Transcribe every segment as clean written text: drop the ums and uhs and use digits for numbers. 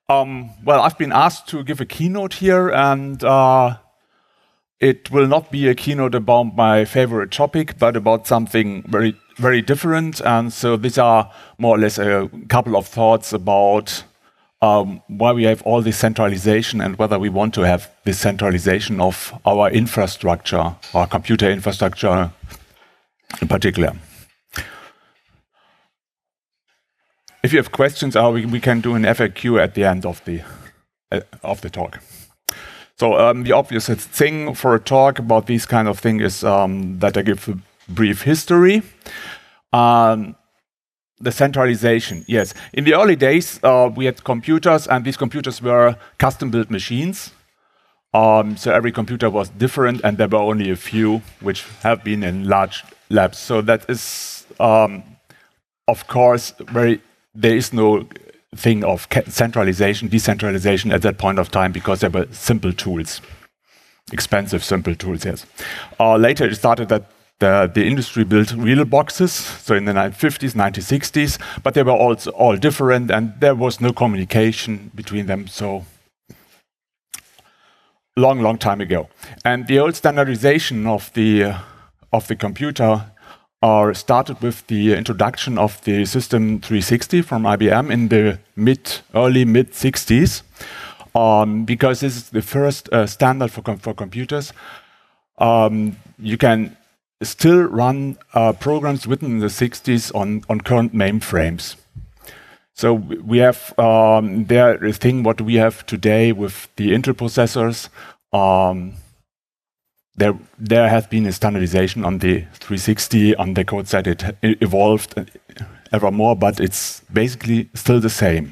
Well, I've been asked to give a keynote here, and it will not be a keynote about my favorite topic, but about something very, very different. And so these are more or less a couple of thoughts about why we have all this centralization and whether we want to have this centralization of our infrastructure, our computer infrastructure in particular. If you have questions, we can do an FAQ at the end of the talk. So the obvious thing for a talk about these kind of thing is that I give a brief history. The centralization, yes. In the early days, we had computers, and these computers were custom-built machines. So every computer was different, and there were only a few which have been in large labs. So that is, of course, there is no thing of centralization, decentralization at that point of time because there were simple tools, expensive simple tools, yes. Later it started that the industry built real boxes, so in the 1950s, 1960s, but they were also all different and there was no communication between them, so long time ago. And the old standardization of the computer started with the introduction of the System 360 from IBM in the early mid-60s, because this is the first standard for computers. You can still run programs written in the 60s on current mainframes. So we have the thing what we have today with the Intel processors. There has been a standardization on the 360 on the code side. It evolved ever more, but it's basically still the same.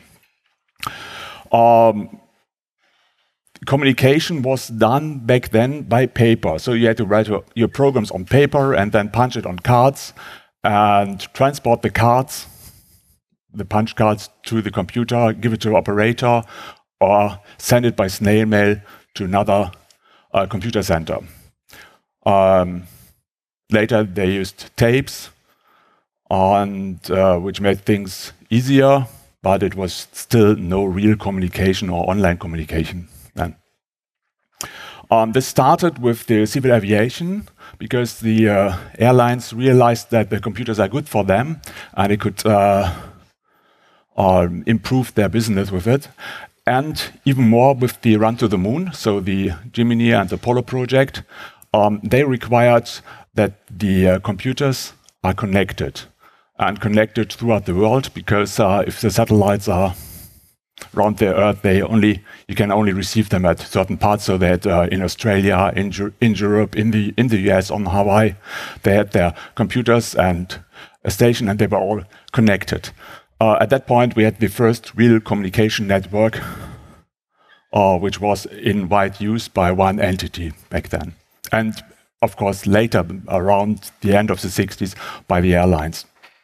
Communication was done back then by paper. So you had to write your programs on paper and then punch it on cards and transport the punch cards to the computer, give it to the operator, or send it by snail mail to another computer center. Later they used tapes, and which made things easier, but it was still no real communication or online communication then. This started with the civil aviation because the airlines realized that the computers are good for them and they could improve their business with it. And even more with the run to the moon, so the Gemini and the Apollo project, they required that the computers are connected and connected throughout the world, because if the satellites are around the Earth, you can only receive them at certain parts. So that in Australia, in Europe, in the US, on Hawaii, they had their computers and a station, and they were all connected. At that point, we had the first real communication network, which was in wide use by one entity back then. And of course, later, around the end of the 60s, by the airlines.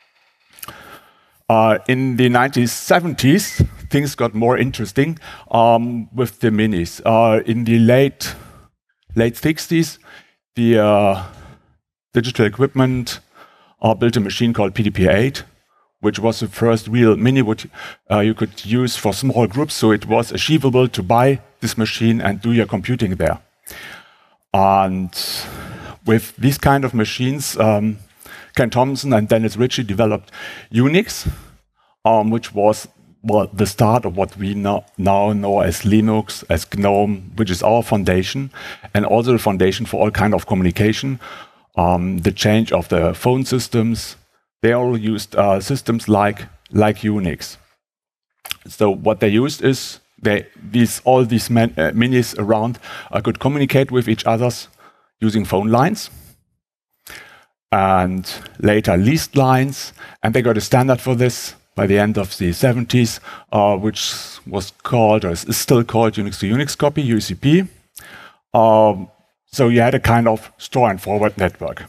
In the 1970s, things got more interesting with the minis. In the late 60s, the digital equipment built a machine called PDP-8, which was the first real mini which you could use for small groups. So it was achievable to buy this machine and do your computing there. And with these kind of machines, Ken Thompson and Dennis Ritchie developed Unix, which was the start of what we now know as Linux, as GNOME, which is our foundation, and also the foundation for all kind of communication. The change of the phone systems, they all used systems like Unix. So what they used is all these minis around could communicate with each other using phone lines, and later leased lines, and they got a standard for this by the end of the 70s, which was called, or is still called, Unix to Unix copy, UCP. So you had a kind of store and forward network.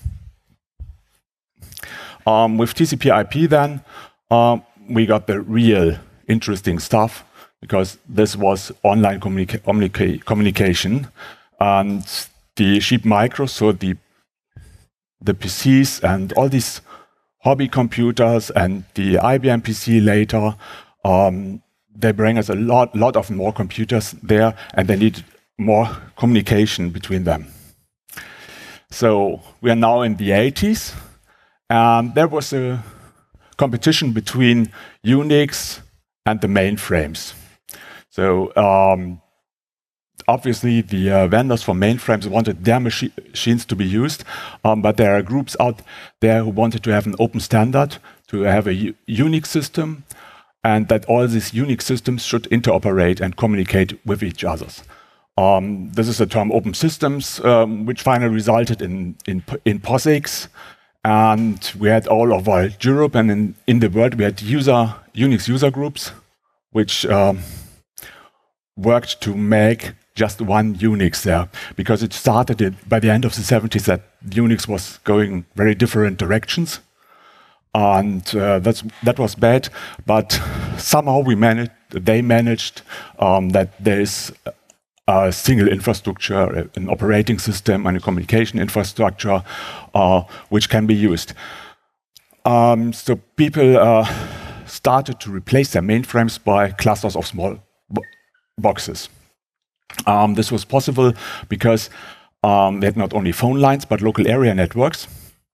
With TCP/IP then, we got the real interesting stuff, because this was online communication, and the cheap micros, so the PCs and all these hobby computers and the IBM PC later, they bring us a lot of more computers there, and they need more communication between them. So we are now in the 80s, and there was a competition between Unix and the mainframes. So obviously the vendors for mainframes wanted their machines to be used, but there are groups out there who wanted to have an open standard, to have a Unix system, and that all these Unix systems should interoperate and communicate with each other. This is the term open systems, which finally resulted in POSIX. And we had all over Europe and in the world, we had Unix user groups, which worked to make just one Unix there, because it started by the end of the 70s that Unix was going very different directions. And that was bad, but somehow they managed that there is a single infrastructure, an operating system and a communication infrastructure which can be used. So people started to replace their mainframes by clusters of small boxes. This was possible because they had not only phone lines but local area networks,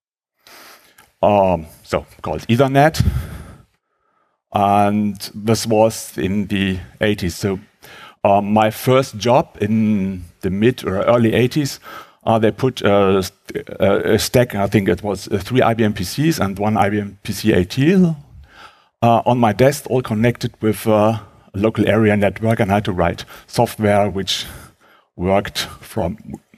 so called Ethernet, and this was in the 80s. So my first job in the mid or early 80s, they put a stack, I think it was 3 IBM PCs and 1 IBM PC AT on my desk, all connected with a local area network, and I had to write software which worked from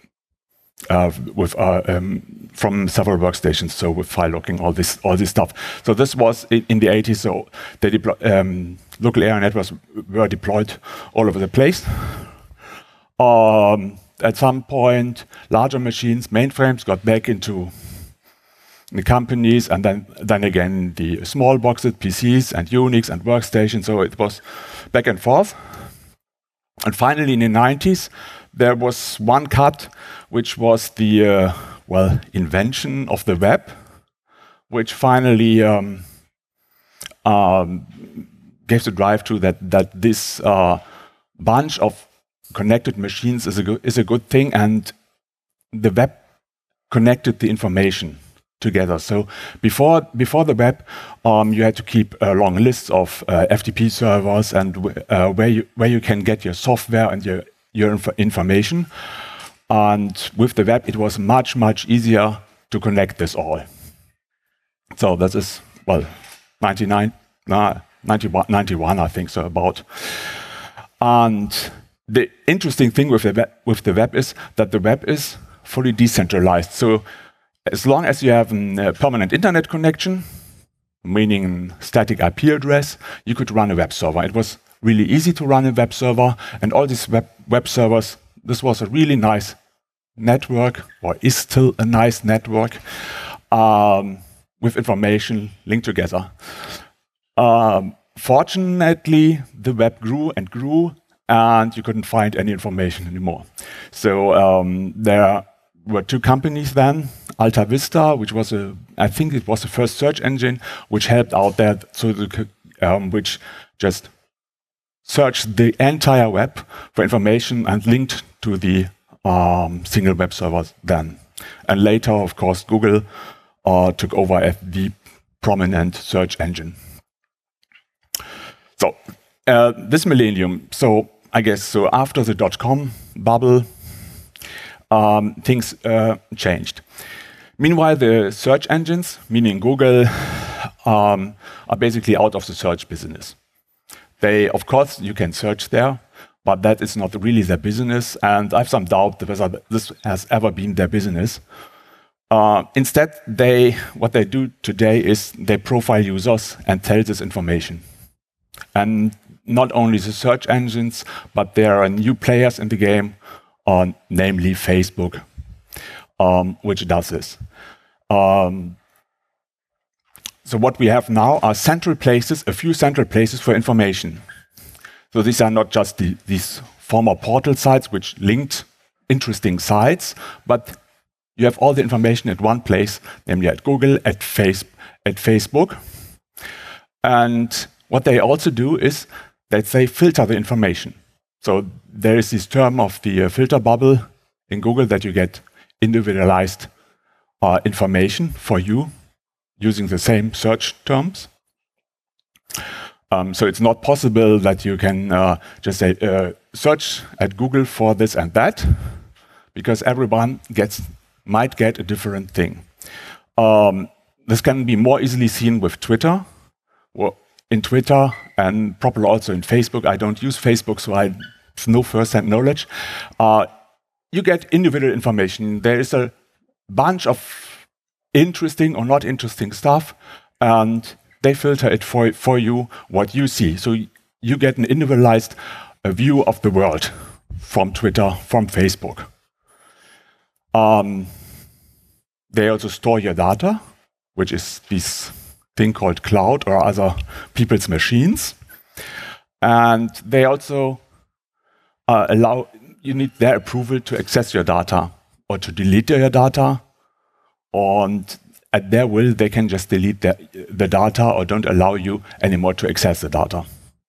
several workstations, so with file locking, all this stuff. So this was in the 80s. So the local area networks were deployed all over the place. At some point, larger machines, mainframes, got back into the companies, and then again the small boxes, PCs and Unix and workstations. So it was back and forth. And finally, in the 90s, there was one cut, which was the invention of the web, which finally gave the drive to that this bunch of connected machines is a good thing, and the web connected the information together. So before the web, you had to keep long lists of FTP servers and where you can get your software and your information. And with the web, it was much easier to connect this all. So that is 91, I think so about. And the interesting thing with the web is that the web is fully decentralized. So as long as you have a permanent internet connection, meaning static IP address, you could run a web server. It was really easy to run a web server, and all these web servers, this was a really nice network, or is still a nice network, with information linked together. Fortunately, the web grew and grew, and you couldn't find any information anymore. So there were two companies then, Alta Vista, which was I think it was the first search engine, which helped out there, so which just searched the entire web for information and linked to the single web servers then. And later, of course, Google took over as the prominent search engine. So this millennium, so I guess, so after the dot-com bubble, things changed. Meanwhile, the search engines, meaning Google, are basically out of the search business. They, of course, you can search there, but that is not really their business, and I have some doubt whether this has ever been their business. Instead, what they do today is they profile users and tell this information. And not only the search engines, but there are new players in the game, namely Facebook, which does this. So what we have now are central places, a few central places for information. So these are not just these former portal sites which linked interesting sites, but you have all the information at one place, namely at Google, at Facebook. And what they also do is that they filter the information. So there is this term of the filter bubble in Google that you get individualized information for you using the same search terms. So it's not possible that you can just say search at Google for this and that, because everyone might get a different thing. This can be more easily seen with Twitter. Well, in Twitter and probably also in Facebook. I don't use Facebook, so I have no first-hand knowledge. You get individual information. There is a bunch of interesting or not interesting stuff, and they filter it for you what you see. So you get an individualized view of the world from Twitter, from Facebook. They also store your data, which is this thing called cloud or other people's machines. And they also you need their approval to access your data or to delete your data. And at their will, they can just delete the data or don't allow you anymore to access the data.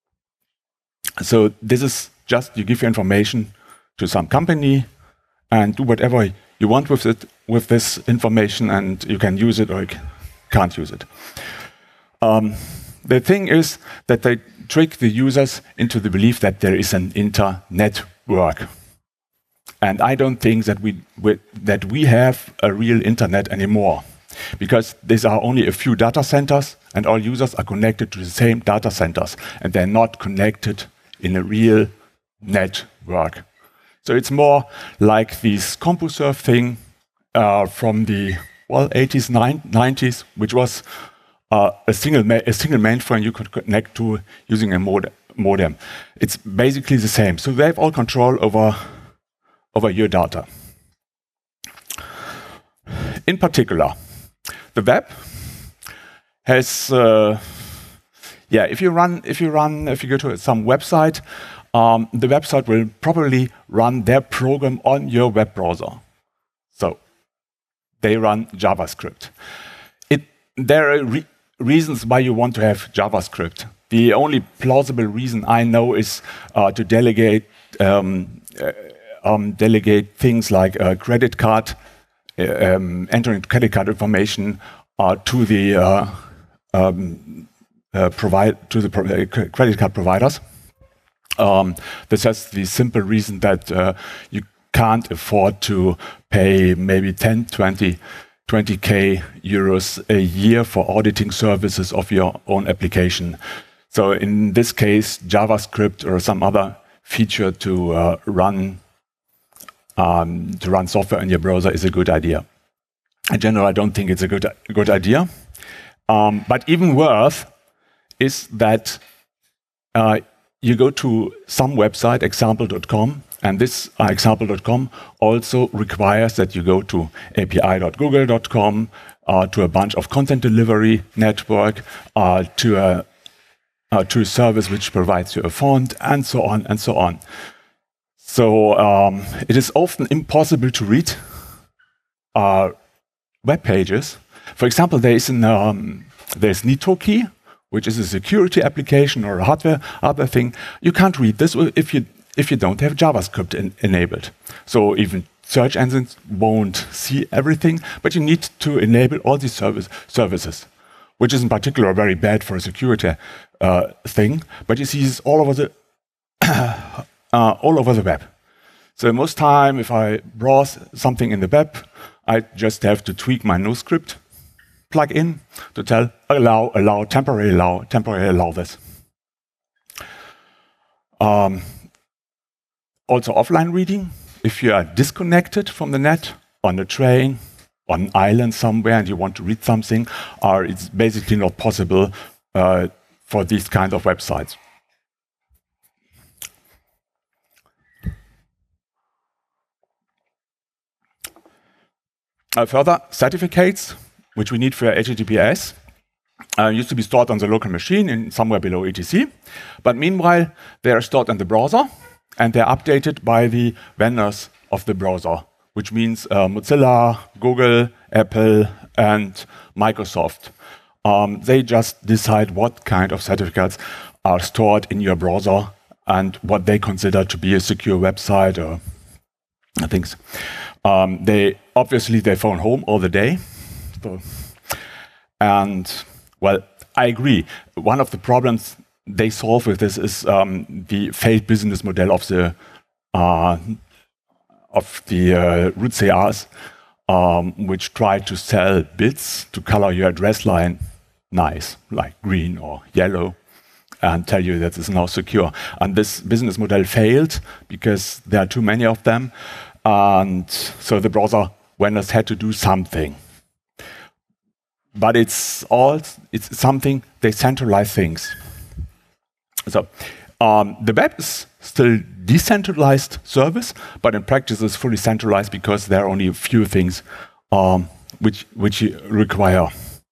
So this is just, you give your information to some company and do whatever you want with it, with this information, and you can use it or you can't use it. The thing is that they trick the users into the belief that there is an internet. And I don't think that we have a real internet anymore, because these are only a few data centers and all users are connected to the same data centers and they're not connected in a real network. So it's more like this CompuServe thing from the 80s, 90s, which was a single mainframe you could connect to using a modem. It's basically the same. So they have all control over your data. In particular, the web has, if you go to some website, the website will probably run their program on your web browser. So they run JavaScript. There are reasons why you want to have JavaScript. The only plausible reason I know is to delegate things like credit card, entering credit card information to the credit card providers. This has the simple reason that you can't afford to pay maybe 10, 20k euros a year for auditing services of your own application. So in this case, JavaScript or some other feature to run software in your browser is a good idea. In general, I don't think it's a good idea. But even worse is that you go to some website, example.com, and this example.com also requires that you go to api.google.com, to a bunch of content delivery network, to a service which provides you a font, and so on and so on. So it is often impossible to read web pages. For example, there's NitroKey, which is a security application or a hardware thing. You can't read this if you don't have JavaScript enabled. So even search engines won't see everything, but you need to enable all these services, which is in particular very bad for a security thing. But you see this all over the web. So most time, if I browse something in the web, I just have to tweak my NoScript plugin to tell temporarily allow this. Also offline reading. If you are disconnected from the net on a train, on an island somewhere, and you want to read something, it's basically not possible for these kind of websites. Further, certificates, which we need for HTTPS, used to be stored on the local machine in somewhere below etc. But meanwhile, they are stored in the browser, and they're updated by the vendors of the browser, which means Mozilla, Google, Apple, and Microsoft. They just decide what kind of certificates are stored in your browser and what they consider to be a secure website or things. They phone home all the day. So, and well, I agree. One of the problems they solve with this is the failed business model of the root CRs, which try to sell bits to color your address line nice, like green or yellow, and tell you that it's now secure. And this business model failed because there are too many of them, and so the browser vendors had to do something. But it's something, they centralize things. So the web is still decentralized service, but in practice it's fully centralized because there are only a few things which you require.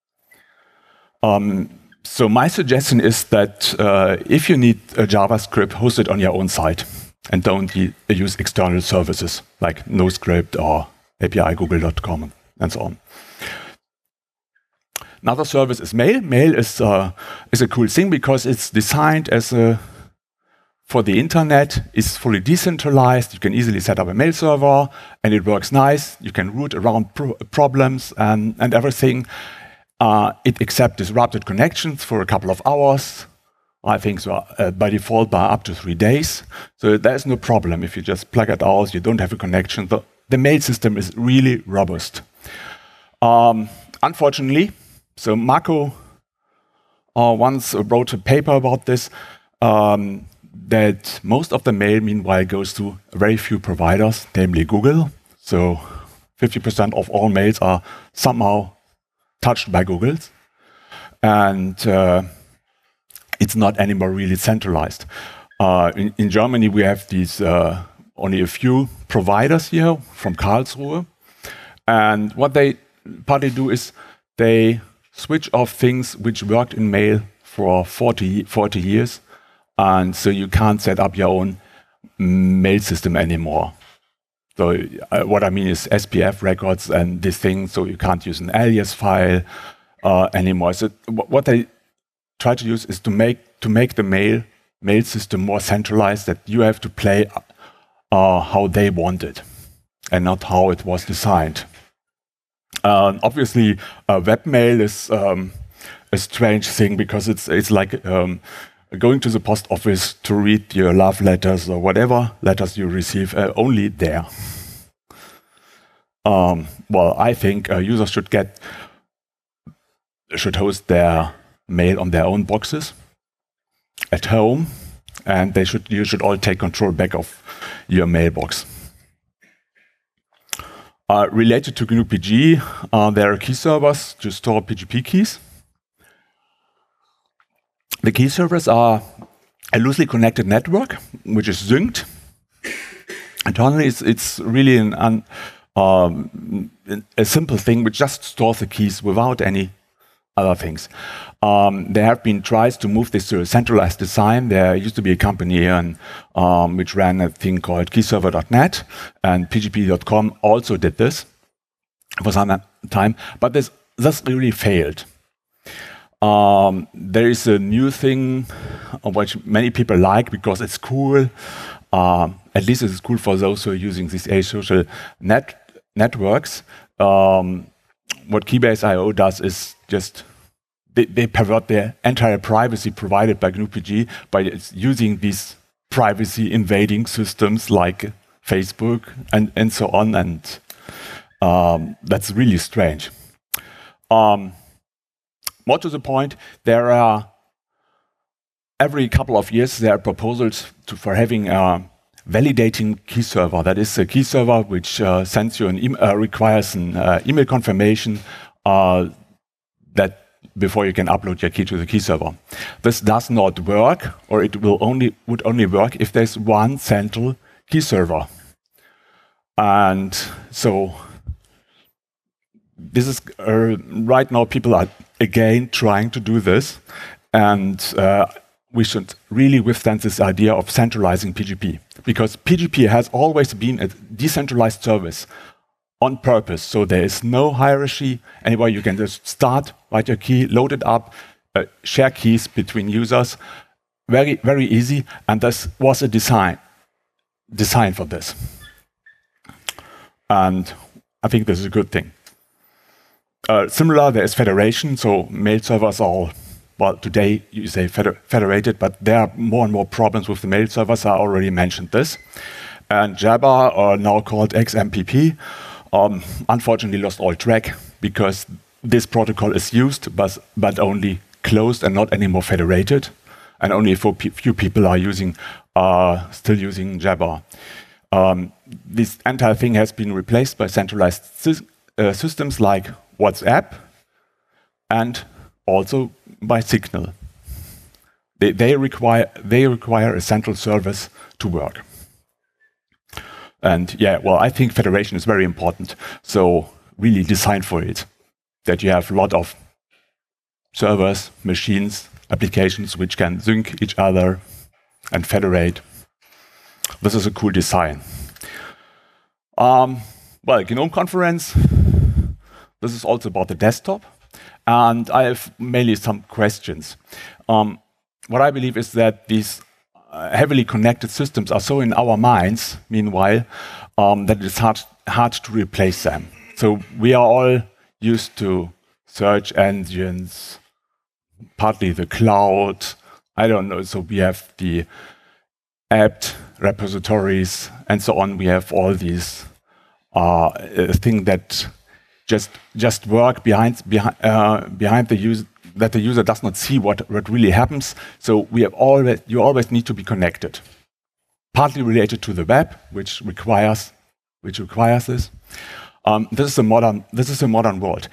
So my suggestion is that if you need a JavaScript, host it on your own site and don't use external services like NoScript or API Google.com and so on. Another service is Mail. Mail is a cool thing because it's designed as for the internet. It's fully decentralized. You can easily set up a mail server, and it works nice. You can root around problems and everything. It accepts disrupted connections for a couple of hours. I think so, by default by up to 3 days. So there's no problem if you just plug it out. You don't have a connection. The mail system is really robust. Unfortunately. So Marco once wrote a paper about this, that most of the mail, meanwhile, goes to very few providers, namely Google. So 50% of all mails are somehow touched by Google. And it's not anymore really centralized. In Germany, we have these only a few providers here from Karlsruhe. And what they partly do is they switch off things which worked in mail for 40 years. And so you can't set up your own mail system anymore. So what I mean is SPF records and this thing, so you can't use an alias file anymore. So what they try to use is to make the mail system more centralized, that you have to play how they want it and not how it was designed. Obviously, webmail is a strange thing because it's like going to the post office to read your love letters or whatever letters you receive only there. Well, I think users should host their mail on their own boxes at home, and you should all take control back of your mailbox. Related to GNU-PG, there are key servers to store PGP keys. The key servers are a loosely connected network, which is synced. Internally, it's really a simple thing which just stores the keys without any other things. There have been tries to move this to a centralized design. There used to be a company here which ran a thing called keyserver.net, and pgp.com also did this for some time, but this really failed. There is a new thing which many people like because it's cool. At least it's cool for those who are using these asocial networks. What Keybase.io does is just they pervert the entire privacy provided by GNU-PG by using these privacy invading systems like Facebook and so on, and that's really strange. More to the point, there are every couple of years there are proposals for having a validating key server. That is a key server which sends you requires an email confirmation that before you can upload your key to the key server. This does not work, or it would only work if there's one central key server. And so this is right now people are again trying to do this, and we should really withstand this idea of centralizing PGP, because PGP has always been a decentralized service on purpose. So there is no hierarchy anywhere. You can just start, write your key, load it up, share keys between users, very, very easy, and this was a design for this. And I think this is a good thing. Similar, there is federation, so mail servers are, well, today you say federated, but there are more and more problems with the mail servers. I already mentioned this. And Jabber, now called XMPP, unfortunately lost all track because this protocol is used, but only closed and not anymore federated. And only a few people are still using Jabber. This entire thing has been replaced by centralized systems like WhatsApp and also by Signal. They require a central service to work. And yeah, well, I think federation is very important. So really design for it, that you have a lot of servers, machines, applications which can sync each other and federate. This is a cool design. Well, GNOME Conference, this is also about the desktop. And I have mainly some questions. What I believe is that these heavily connected systems are so in our minds, meanwhile, that it's hard to replace them. So we are all used to search engines, partly the cloud, I don't know, so we have the apt repositories and so on. We have all these things that just work behind the user, that the user does not see what really happens. So you always need to be connected. Partly related to the web, which requires this. This is a modern world.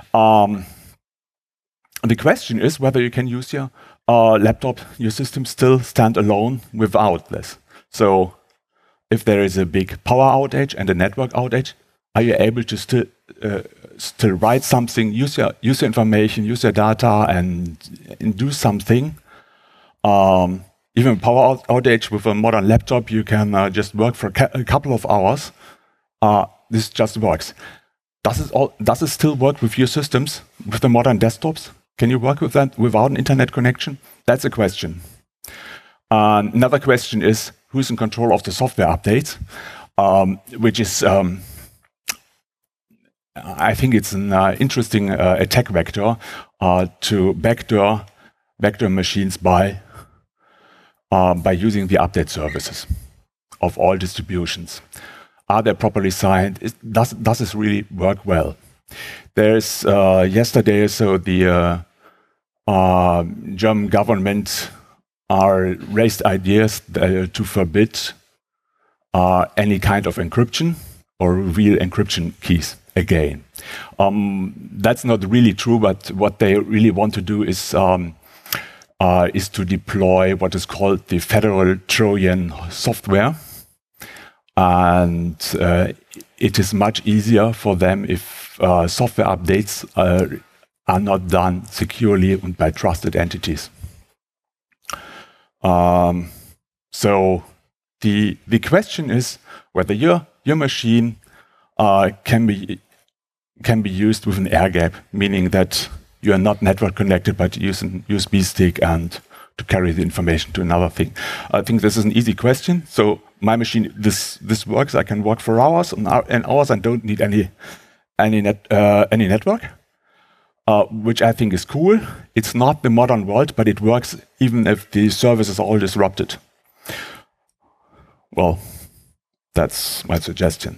The question is whether you can use your laptop, your system still stand alone without this. So if there is a big power outage and a network outage, are you able to still write something, use your information, use your data, and do something? Even power outage with a modern laptop, you can just work for a couple of hours. This just works. Does it still work with your systems, with the modern desktops? Can you work with that without an internet connection? That's a question. Another question is, who's in control of the software updates? Which is, I think it's an interesting attack vector to backdoor machines by using the update services of all distributions. Are they properly signed? Does this really work well? There's yesterday, so the German government raised ideas to forbid any kind of encryption or real encryption keys again. That's not really true, but what they really want to do is to deploy what is called the Federal Trojan software. And it is much easier for them if software updates are not done securely and by trusted entities. So the question is whether your machine can be used with an air gap, meaning that you are not network connected, but use an USB stick and to carry the information to another thing. I think this is an easy question. So my machine, this works. I can work for hours and hours and don't need any network, which I think is cool. It's not the modern world, but it works even if the services are all disrupted. Well, that's my suggestion.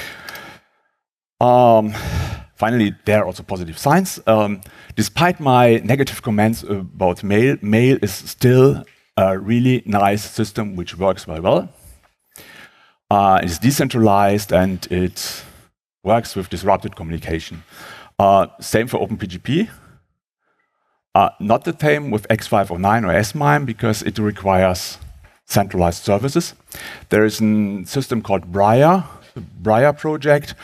Finally, there are also positive signs. Despite my negative comments about Mail, Mail is still a really nice system which works very well. It's decentralized and it works with disrupted communication. Same for OpenPGP. Not the same with X509 or SMIME because it requires centralized services. There is a system called Briar, the Briar project,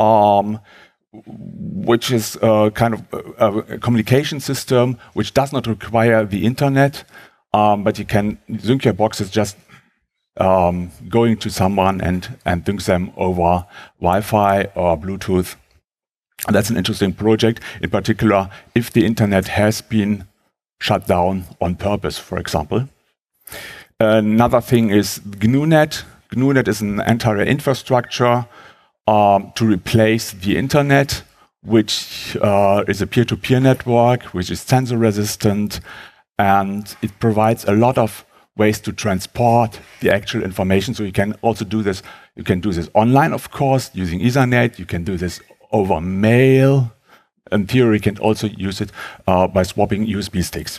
which is a kind of a communication system which does not require the internet, but you can sync your boxes just going to someone and sync them over Wi-Fi or Bluetooth. And that's an interesting project, in particular, if the internet has been shut down on purpose, for example. Another thing is GNU-net. GNU-net is an entire infrastructure to replace the internet, which is a peer-to-peer network, which is censor resistant, and it provides a lot of ways to transport the actual information. So you can also do this. You can do this online, of course, using Ethernet. You can do this over mail. In theory, you can also use it by swapping USB sticks.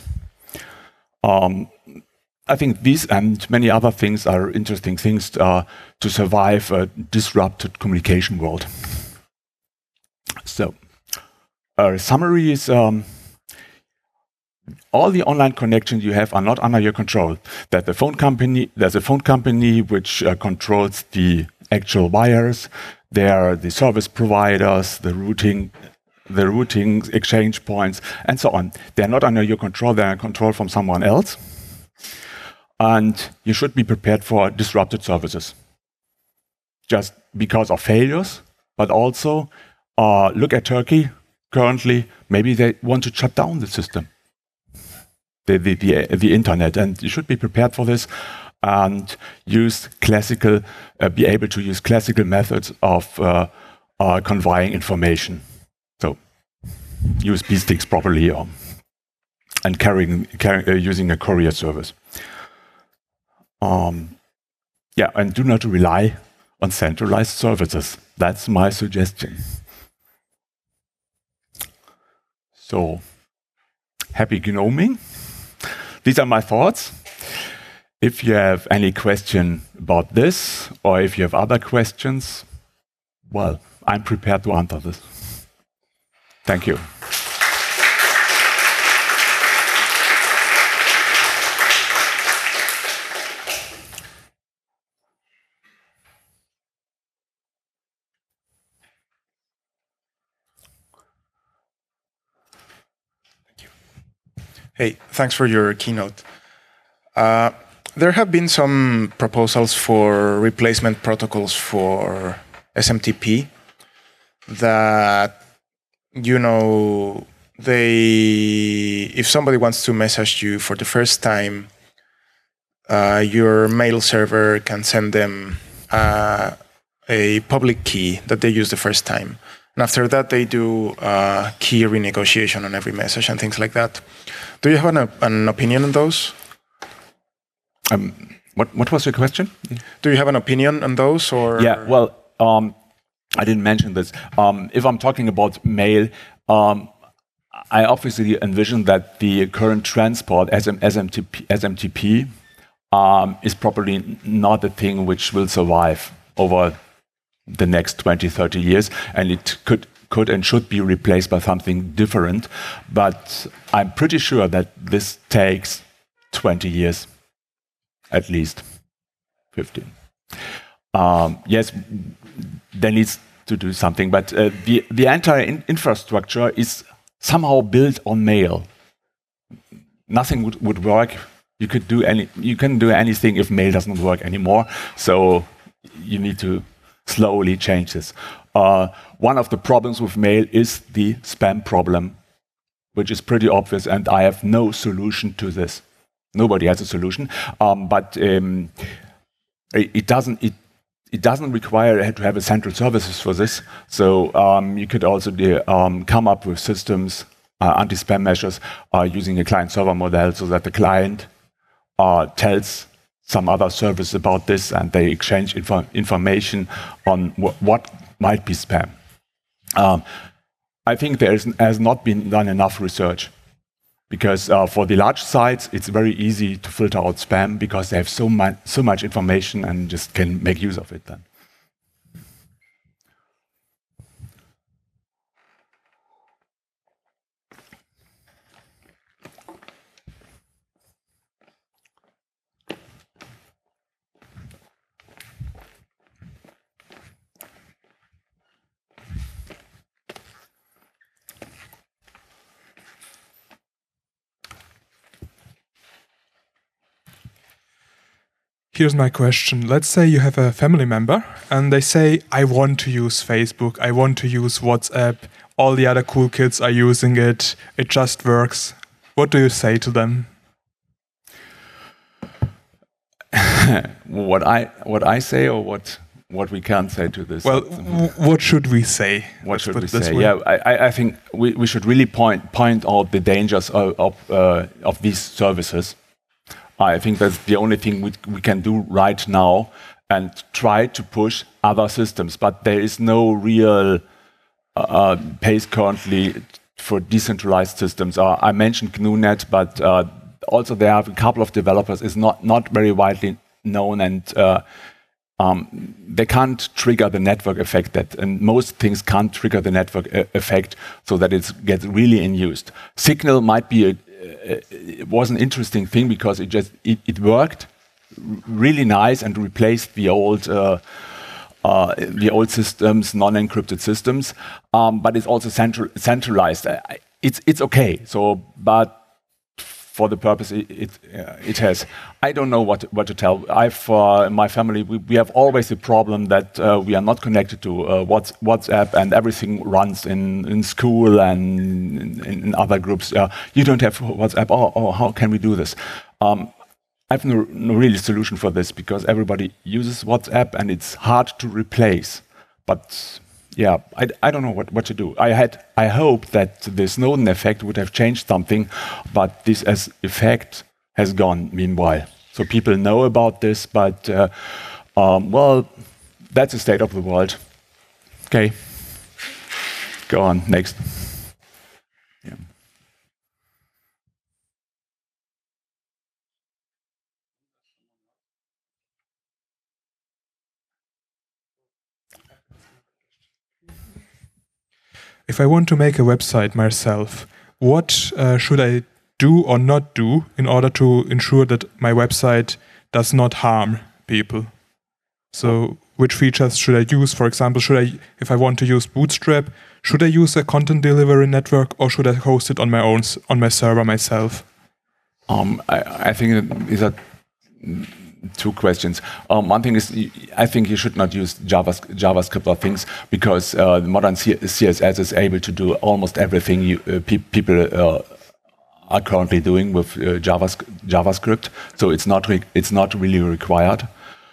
I think these and many other things are interesting things to survive a disrupted communication world. So, a summary is all the online connections you have are not under your control. There's a phone company which controls the actual wires. There are the service providers, the routing exchange points, and so on. They're not under your control. They're in control from someone else. And you should be prepared for disrupted services, just because of failures, but also look at Turkey currently. Maybe they want to shut down the system, the internet, and you should be prepared for this and use be able to use classical methods of conveying information. So USB sticks properly, and using a courier service. Yeah, and do not rely on centralized services. That's my suggestion. So, happy gnoming. These are my thoughts. If you have any question about this, or if you have other questions, well, I'm prepared to answer this. Thank you. Hey, thanks for your keynote. There have been some proposals for replacement protocols for SMTP that, if somebody wants to message you for the first time, your mail server can send them a public key that they use the first time. And after that, they do key renegotiation on every message and things like that. Do you have an opinion on those? What was your question? Do you have an opinion on those? Or? Yeah, well, I didn't mention this. If I'm talking about mail, I obviously envision that the current transport, SMTP, is probably not a thing which will survive over the next 20, 30 years, and it could and should be replaced by something different. But I'm pretty sure that this takes 20 years, at least 15. Yes, there needs to do something, but the entire infrastructure is somehow built on mail. Nothing would work. You can do anything if mail doesn't work anymore. So you need to slowly change this. One of the problems with mail is the spam problem, which is pretty obvious, and I have no solution to this. Nobody has a solution, but it doesn't require to have a central services for this. So you could also come up with systems, anti-spam measures, using a client-server model, so that the client tells some other service about this, and they exchange information on what might be spam. I think there has not been done enough research, because for the large sites, it's very easy to filter out spam because they have so much information and just can make use of it then. Here's my question. Let's say you have a family member and they say, I want to use Facebook, I want to use WhatsApp, all the other cool kids are using it, it just works. What do you say to them? what I say, or what we can't say to this? Well, what should we say? What should we say? Yeah, I think we should really point out the dangers of these services. I think that's the only thing we can do right now, and try to push other systems. But there is no real pace currently for decentralized systems. I mentioned GNU-net, but also there are a couple of developers. It's not very widely known, and they can't trigger the network effect, and most things can't trigger the network effect so that it gets really in use. Signal might be it was an interesting thing because it worked really nice and replaced the old systems, non-encrypted systems, but it's also centralized. It's okay. So, but for the purpose it has. I don't know what to tell. In my family, we have always the problem that we are not connected to WhatsApp, and everything runs in school and in other groups. You don't have WhatsApp. Oh, how can we do this? I have no really solution for this because everybody uses WhatsApp and it's hard to replace. But yeah, I don't know what to do. I hope that the Snowden effect would have changed something, but this effect has gone meanwhile. So people know about this, but well, that's the state of the world. Okay, go on, next. Yeah. If I want to make a website myself, what should I do or not do in order to ensure that my website does not harm people? So which features should I use? For example, if I want to use Bootstrap, should I use a content delivery network, or should I host it on my server myself? I think these are two questions. One thing is, I think you should not use JavaScript or things, because the modern CSS is able to do almost everything people are currently doing with JavaScript. So it's not really required.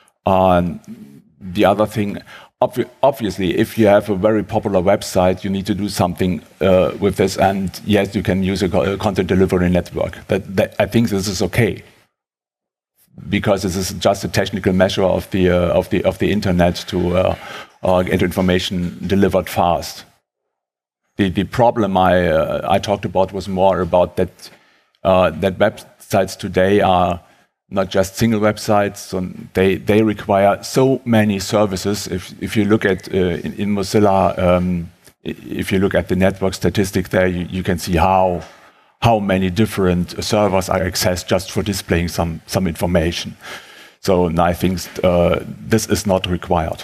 The other thing, obviously, if you have a very popular website, you need to do something with this. And yes, you can use a content delivery network. I think this is okay, because this is just a technical measure of the internet to get information delivered fast. The problem I talked about was more about that websites today are not just single websites. So they require so many services. If you look at in Mozilla, if you look at the network statistic there, you can see how many different servers are accessed just for displaying some information. So I think this is not required.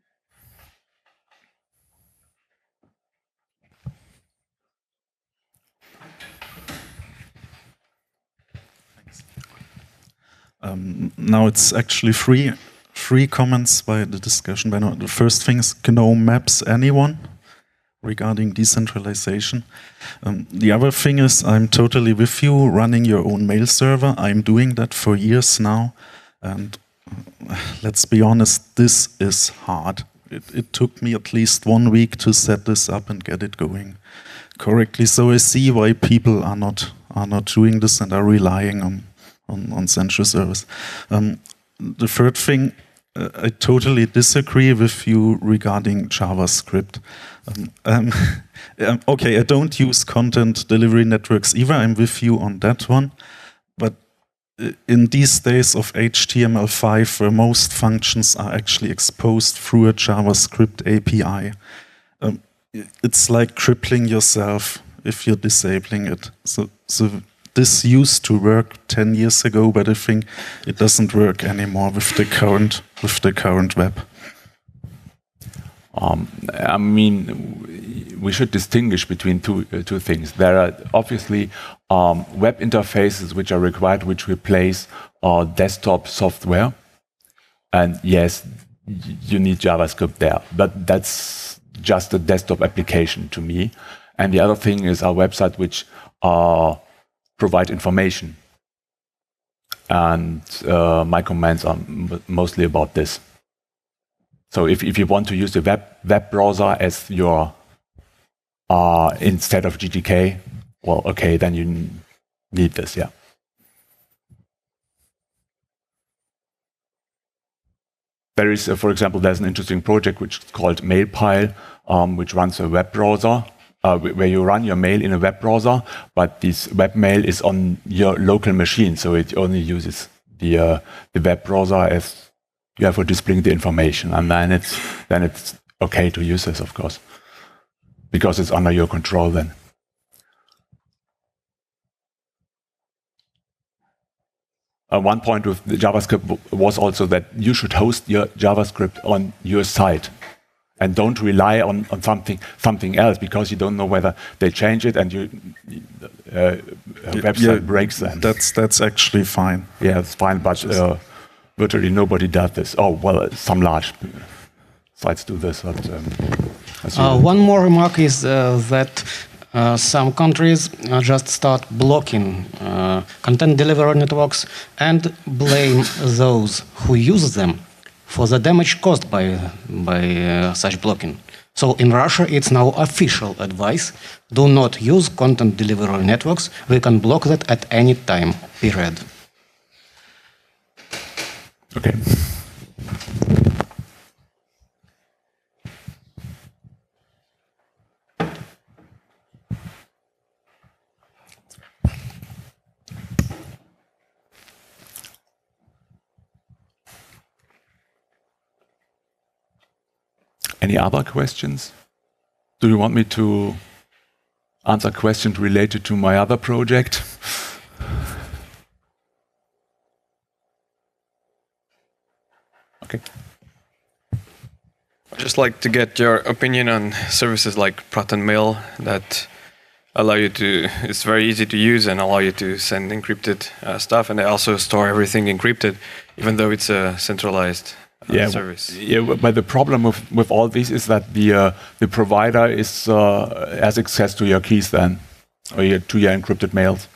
Now it's actually three comments by the discussion. The first thing is GNOME maps anyone regarding decentralization. The other thing is, I'm totally with you running your own mail server. I'm doing that for years now, and let's be honest, this is hard. It took me at least 1 week to set this up and get it going correctly. So I see why people are not doing this and are relying on central service. The third thing, I totally disagree with you regarding JavaScript. Okay, I don't use content delivery networks either. I'm with you on that one. But in these days of HTML5, where most functions are actually exposed through a JavaScript API, it's like crippling yourself if you're disabling it. So this used to work 10 years ago, but I think it doesn't work anymore with the current web. I mean, we should distinguish between two things. There are obviously web interfaces which are required, which replace desktop software. And yes, you need JavaScript there, but that's just a desktop application to me. And the other thing is our website which provide information. and my commands are mostly about this. So if you want to use the web browser as your instead of GTK, well, okay, then you need this, yeah. There is, for example, there's an interesting project which is called Mailpile, which runs a web browser, where you run your mail in a web browser, but this webmail is on your local machine, so it only uses the web browser as you have for displaying the information, and then it's okay to use this, of course, because it's under your control then. One point with the JavaScript was also that you should host your JavaScript on your site and don't rely on something else, because you don't know whether they change it and your website breaks then. That's actually fine. Yeah, it's fine, but virtually nobody does this. Oh, well, some large sites do this. But, one more remark is that some countries just start blocking content delivery networks and blame those who use them for the damage caused by such blocking. So in Russia, it's now official advice: do not use content delivery networks. We can block that at any time, period. Okay. Any other questions? Do you want me to answer questions related to my other project? Okay. I'd just like to get your opinion on services like Proton Mail that allow you to, it's very easy to use and allow you to send encrypted stuff, and they also store everything encrypted, even though it's a centralized service. Yeah, but the problem with all this is that the provider has access to your keys then, or to your encrypted mails.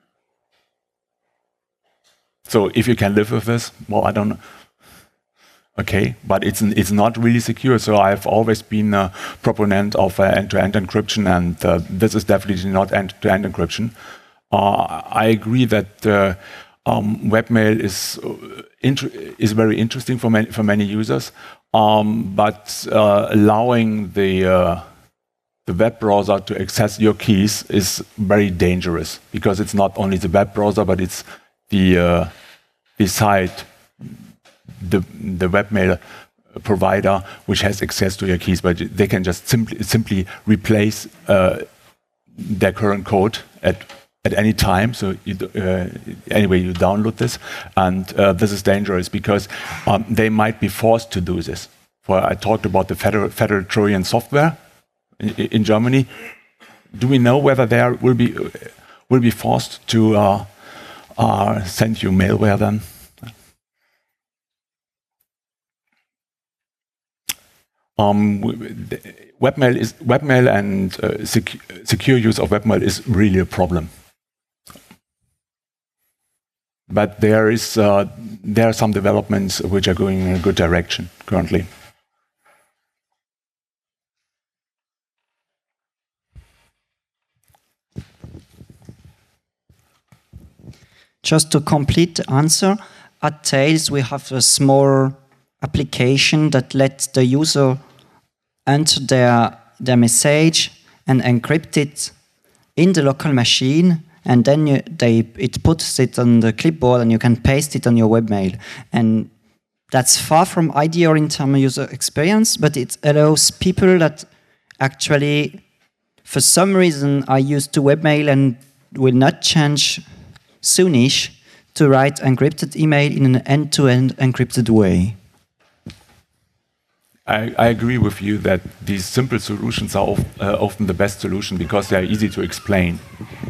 So if you can live with this, well, I don't know. Okay, but it's not really secure. So I've always been a proponent of end-to-end encryption, and this is definitely not end-to-end encryption. I agree that webmail is very interesting for many users, but allowing the web browser to access your keys is very dangerous, because it's not only the web browser, but it's the site, the webmail provider, which has access to your keys, but they can just simply replace their current code at any time. So anyway, you download this, and this is dangerous because they might be forced to do this. I talked about the Federal Trojan software in Germany. Do we know whether they will be forced to send you malware then? Webmail and secure use of webmail is really a problem. But there are some developments which are going in a good direction currently. Just to complete the answer, at Tails we have a small application that lets the user enter their message and encrypt it in the local machine, and then it puts it on the clipboard and you can paste it on your webmail. And that's far from ideal in terms of user experience, but it allows people that actually, for some reason, are used to webmail and will not change soonish to write encrypted email in an end-to-end encrypted way. I agree with you that these simple solutions are often the best solution because they are easy to explain.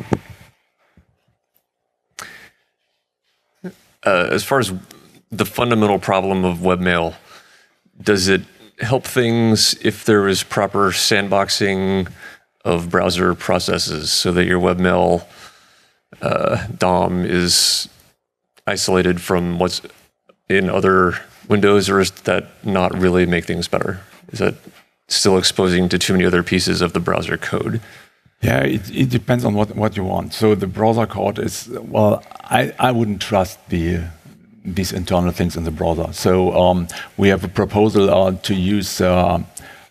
As far as the fundamental problem of webmail, does it help things if there is proper sandboxing of browser processes so that your webmail DOM is isolated from what's in other windows, or is that not really make things better? Is that still exposing to too many other pieces of the browser code? Yeah, it depends on what you want. So the browser code is, well, I wouldn't trust these internal things in the browser. So we have a proposal to use, or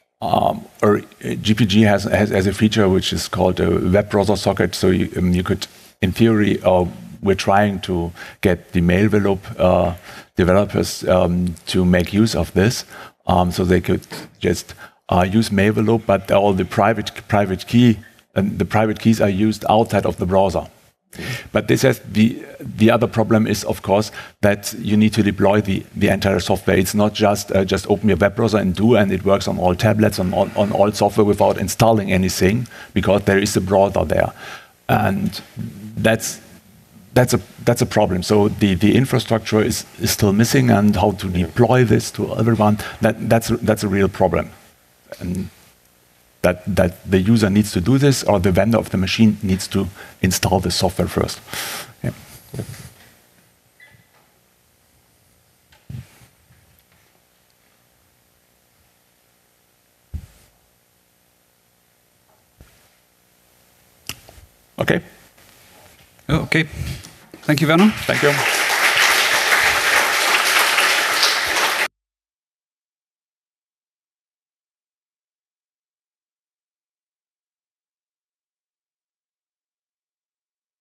GPG has a feature which is called a web browser socket. So you could, in theory, we're trying to get the Mailvelope developers to make use of this, so they could just use Mailvelope, but all the private key and the private keys are used outside of the browser. But this has the other problem is, of course, that you need to deploy the entire software. It's not just open your web browser and it works on all tablets, on all software without installing anything, because there is a browser there, and that's a problem. So the infrastructure is still missing, and how to deploy this to everyone, that's a real problem. And that the user needs to do this, or the vendor of the machine needs to install the software first. Yeah. Okay. Okay. Thank you, Werner. Thank you.